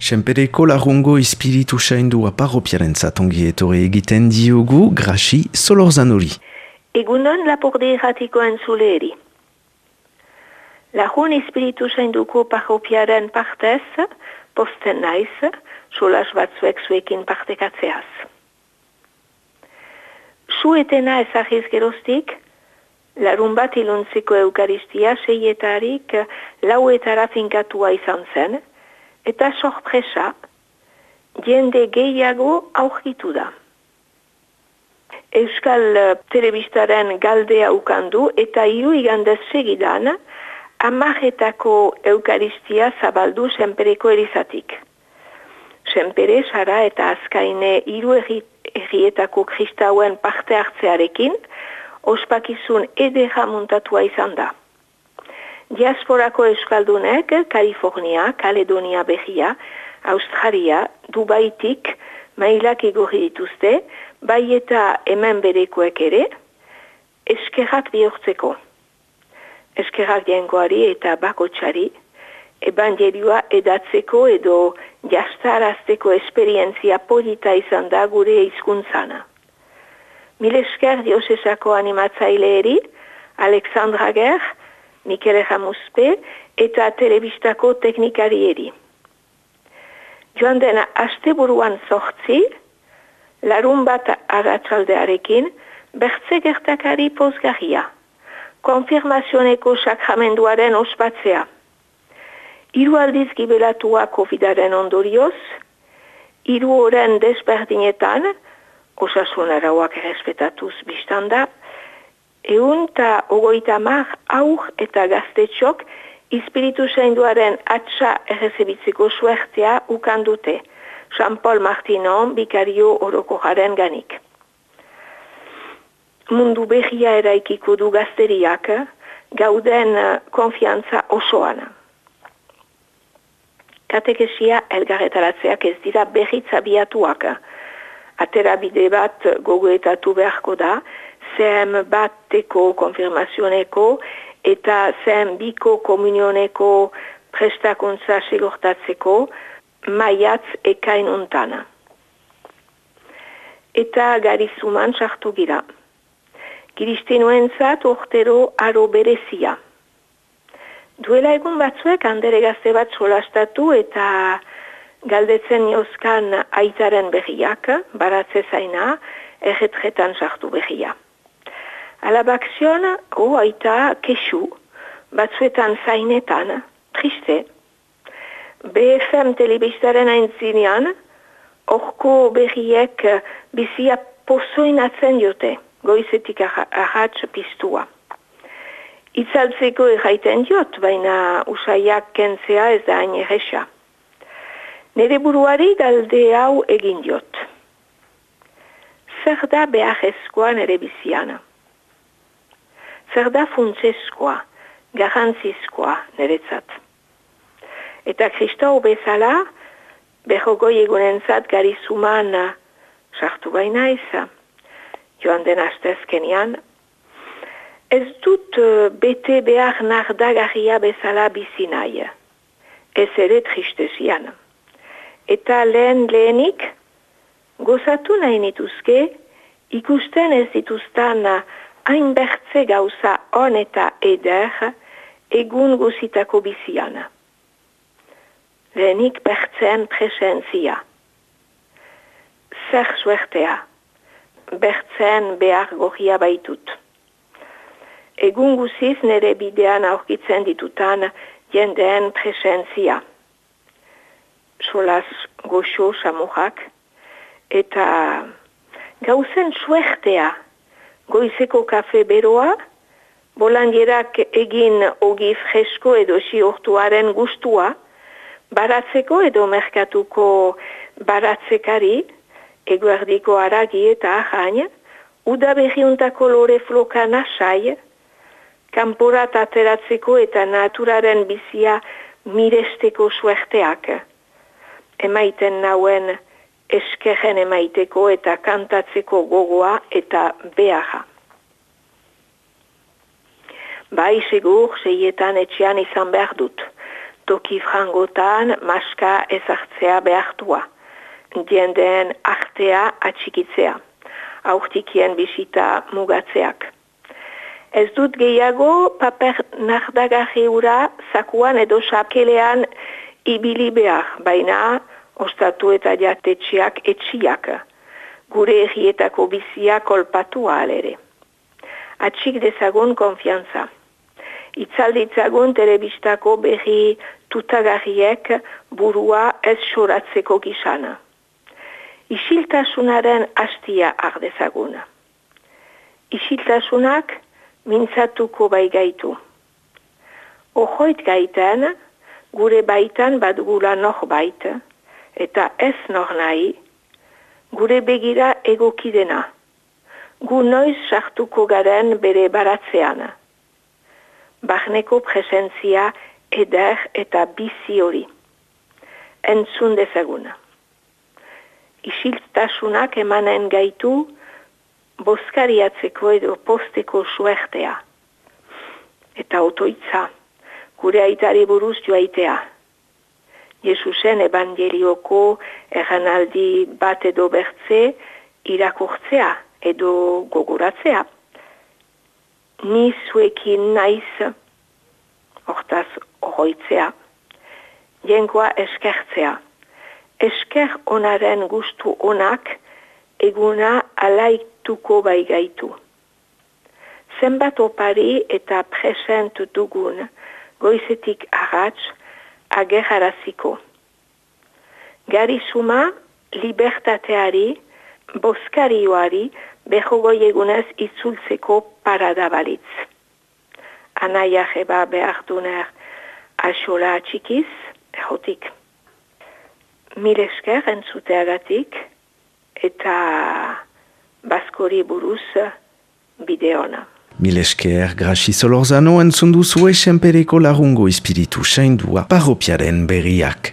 Senpereko lagungo espiritu saindua parropiarentzat ongi etorri egiten diogu Grasi Solorzanori. Egunon laporde erratiko entzuleeri. Lagun espiritu sainduko parropiaren partez, posten naiz, solas batzuek zuekin partekatzeaz. Suetena ezagiz geroztik, larun bat iluntzeko eukaristia 6-etarik 4-etara finkatua izan zen, eta sorpresa, jende gehiago aurkitu da. Euskal telebistaren galdea ukandu eta 3 igandez segidan 10-etako eukaristia zabaldu Senpereko elizatik. Senpere, Sara eta Azkaine 3 herrietako kristauen parte hartzearekin, ospakizun edera muntatua izan da. Diasporako euskaldunek, Kalifornia, Kaledonia Berria, Australia, Dubaitik, mailak igorri dituzte, bai eta hemen berekoek ere, eskerrak bihurtzeko. Eskerrak jengoari eta bakotsari, ebangelioa edatzeko edo jastarazteko esperientzia polita izan da gure hizkuntzana. Mil esker diosesako animatzaileeri, Alexandra Ger, Mikel Ramuzpe eta telebistako teknikarieri. Joan dena asteburuan 8, larun bat arratsaldearekin, bertze gertakari pozgarria, konfirmazioneko sakramenduaren ospatzea. 3 aldiz gibelatua COVID-aren ondorioz, 3 oren desberdinetan, osasun arauak errespetatuz biztanda, 150 aur eta gaztetxok espiritu sainduaren atxa errezebitzeko suertea ukandute, Jean-Paul Martinon bikario orokorraren ganik. Mundu berria eraikiko du gazteriak, gauden konfiantza osoan. Katekesia elgarretaratzeak ez dira berriz abiatuak. Aterabide bat gogoetatu beharko da, CM bateko konfirmazioneko eta CM biko komunioneko prestakuntza segurtatzeko maiatz ekain untana. Eta garizuman sartu gira. Kiristinuentzat urtero aro berezia. Duela egun batzuek handere gazte bat solastatu eta galdetzen niozkan aitaren berriak, baratze zaina, erretretan sartu berria. Alabakzion, aita kesu, batzuetan zainetan, triste. BFM telebistaren aintzinean, orko berriek bizia pozoinatzen diote, goizetik ahatz piztua. Itzaltzeko erraiten diot, baina usaiak kentzea ez da hain erresa. Nere buruari galde hau egin diot. Zer da beharrezkoa nere biziana? Zer da funtsezkoa, garrantzizkoa niretzat? Eta kristau bezala, 40 egunentzat garizuman sartu bainaiz, joan den astezkenian, ez dut bete behar nardagarria bezala bizi nahi, ez ere tristezian. Eta lehenik, gozatu nahi nituzke, ikusten ez dituztan hainbertze gauza on eta eder egun guzitako bizian. Lehenik bertzen presentzia. Zer suertea, bertzen behar gorria baitut. Egun guziz nire bidean aurkitzen ditutan jendeen presentzia. Solas goxo samurrak, eta gauzen suertea, goizeko kafe beroa, bolandierak egin ogi fresko edo siortuaren gustua, baratzeko edo merkatuko baratzekari, eguerdiko aragi eta ahain, udaberriuntako lore floka nasai, kanporat ateratzeko eta naturaren bizia miresteko suerteak, emaiten nauen eskerren emaiteko eta kantatzeko gogoa eta beharra. Bai segur, 6etan etxean izan behar dut. toki frangotan maska ezartzea behartua, jendeen artea atxikitzea, aurtikien bisita mugatzeak. Ez dut gehiago paper nardagarri ura zakuan edo sapkelean ibili behar, baina ostatu eta jatetxeak etxiak, gure errietako bizia kolpatua alere. Atxik dezagun konfiantza. Itzalditzagun telebistako berri tutagarriek burua ez soratzeko gizana. Isiltasunaren hastia ardezagun. Isiltasunak mintzatuko bai gaitu. Ohoit gaiten, gure baitan badugula norbait, eta ez nor nahi, gure begira egokidena. Gu noiz sartuko garen bere baratzean. Barneko presentzia eder eta bizi hori. Entzun dezagun. Isiltasunak emanen gaitu boskariatzeko edo posteko suertea. Eta otoitza, gure aitari buruz joaitea. Jesusen evangelioko erranaldi bat edo bertze irakurtzea edo gogoratzea. Ni zuekin naiz, hortaz oroitzea. Jengoa eskertzea. Esker onaren gustu onak eguna alaituko bai gaitu. Zenbat opari eta present dugun goizetik arratz agerraraziko. Gari suma libertateari, boskarioari behogoi egunez itzultzeko parada balitz. Anaia jeba behar duner axola txikiz, errotik. Mil esker entzuteagatik eta baskori buruz bideona. Mil esker, Graci Solorzano entzun duzue Senpereko lagungo espiritu saindua parropiaren berriak.